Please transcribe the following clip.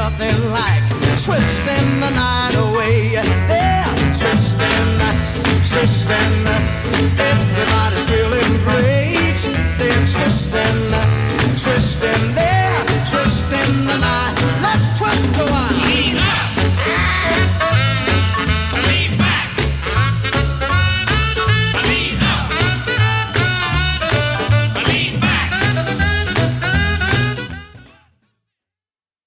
nothing like twisting the night away. They're twisting, twisting. Everybody's feeling great. They're twisting, twisting. They're twisting the night. Let's twist a while.